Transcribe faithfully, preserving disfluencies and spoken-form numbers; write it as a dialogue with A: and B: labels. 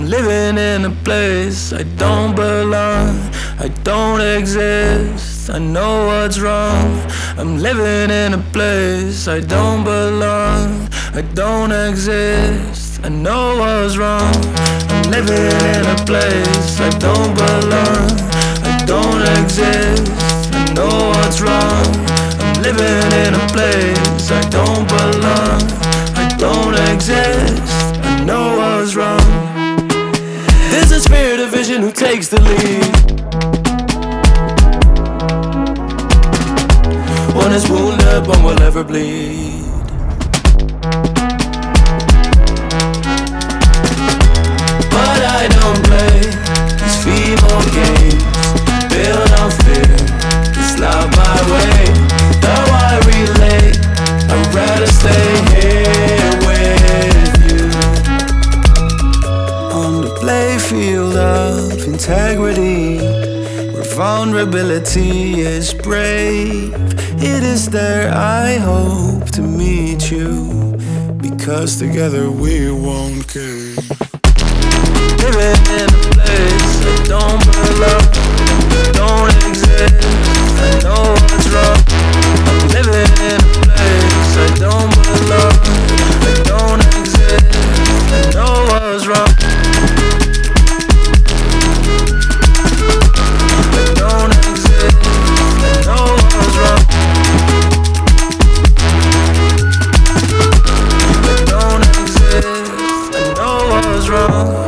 A: living in a place I don't belong. I don't exist, I know what's wrong. I'm living in a place I don't belong. I don't exist, I know what's wrong. I'm living in a place I don't belong. I don't exist, I know what's wrong. I'm living in a place I don't belong. I don't exist, I know what's wrong. There's a spirit of vision who takes the lead. One is wounded, one will ever bleed. But I don't play these feeble games built on fear. It's not my way, though I relate. I'd rather stay here with you. On the playfield of integrity, where vulnerability is brave, it is there I hope to meet you, because together we won't cave. Living in a place I don't belong, don't exist, I know what's wrong. I'm living in a place I don't belong, I don't exist, I know what's wrong. I don't exist, I know what's wrong. I don't exist, I know what's wrong.